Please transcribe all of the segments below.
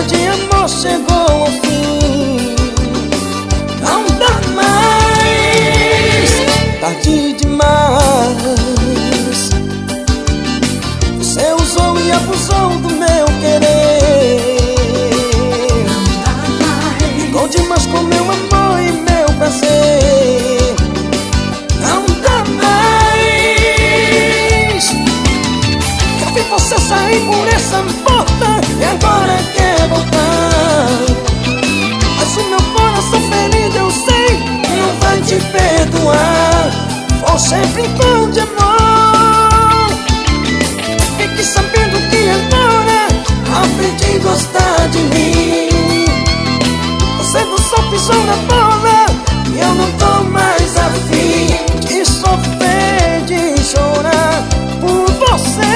de amor chegou ao fim. Não dá mais, tarde demais. Você usou e abusou do meu querer. Ficou demais com meu amor e meu prazer. Não dá mais. Já vi você sair por essa porta e agora quer voltar. Mas o meu coração ferido eu sei não vai te perdoar. Você brincou de amor. Fique sabendo que agora aprendi a gostar de mim. Você não só pisou na bola e eu não tô mais afim de sofrer, de chorar por você.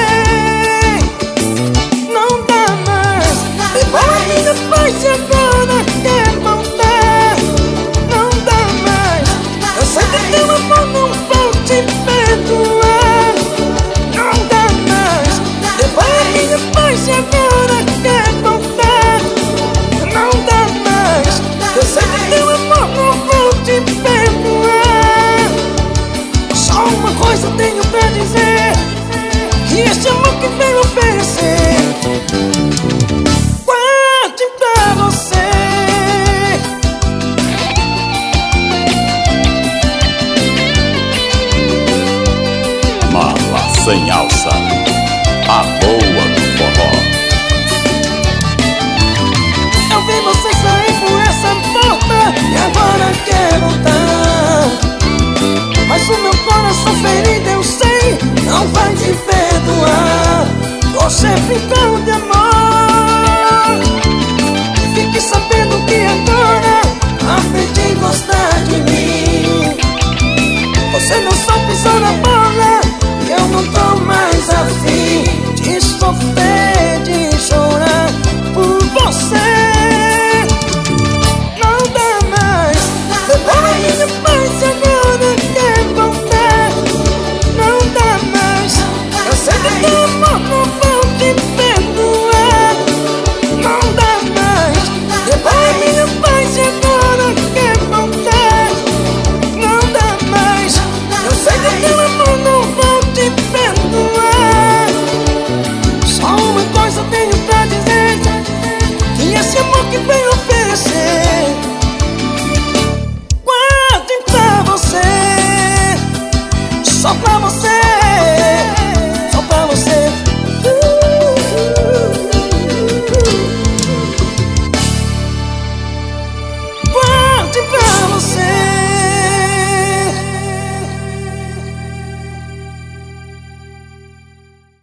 Não dá mais. Levou a minha paz e agora quer voltar. Não dá mais. Eu sei que teu amor não vou te perdoar. Não dá mais. Levou a minha paz e agora quer voltar. Não dá mais. Eu sei que teu amor não vou te perdoar. Só uma coisa tenho pra dizer, que esse amor que veio oferecer guarde pra você. Mala sem alça, a boa do forró. Eu vi você sair por essa porta e agora quer voltar. Mas o meu coração ferido eu sei não vai te perdoar. Você brincou de amor. Fique sabendo que agora aprendi a gostar de mim. Você não só pisou na bola e eu não tô mais afim de sofrer, de chorar por você. Não dá mais. Levou a minha paz e agora quer voltar. Não dá mais. Eu sei que teu amor não vou te perdoar. Não dá mais. Levou a minha paz e agora quer voltar. Não dá mais. Eu sei que teu amor não vou te perdoar. Só uma coisa tenho pra dizer, que esse amor que veio oferecer guarde pra você, só pra você.